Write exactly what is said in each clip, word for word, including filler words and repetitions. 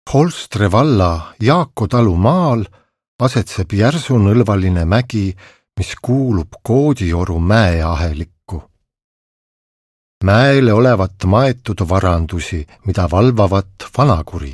Holstre valla Jaako talu maal asetseb järsunõlvaline mägi, mis kuulub Koodioru mäeahelikku. Mäele olevat maetud varandusi, mida valvavat vanakuri.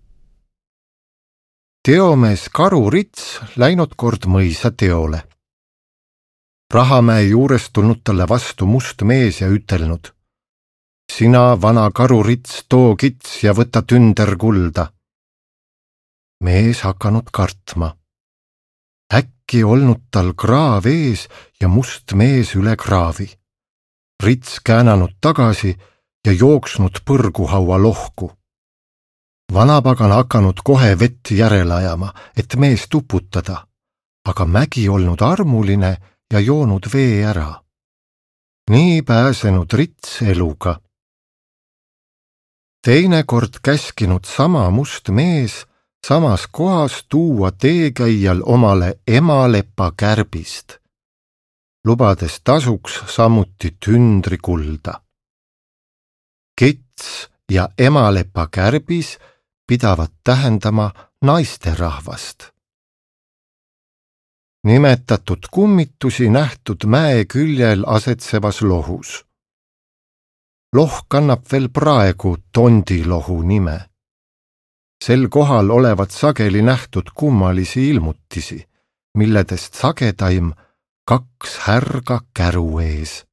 Teomees Karu Rits läinud kord mõisa teole. Rahamäe juures tulnud talle vastu must mees ja ütelnud: sina, vana Karu Rits, too kits ja võta tünder kulda. Mees hakanud kartma. Äkki olnud tal kraav ees ja must mees üle kraavi. Rits käänanud tagasi ja jooksnud põrguhaua lohku. Vanapagan hakanud kohe vett järele ajama, et meest uputada, aga mägi olnud armuline ja joonud vee ära. Nii pääsenud Rits eluga. Teinekord käskinud sama must mees samas kohas tuua teekäijal omale emalepa kärbist, lubades tasuks samuti tündri kulda. Kits ja emalepa kärbis pidavat tähendama naisterahvast. Nimetatud kummitusi nähtud mäe küljel asetsevas lohus. Loh kannab veel praegu Tondilohu nime. Sel kohal olevat sageli nähtud kummalisi ilmutisi, milledest sagedaim kaks härga käru ees.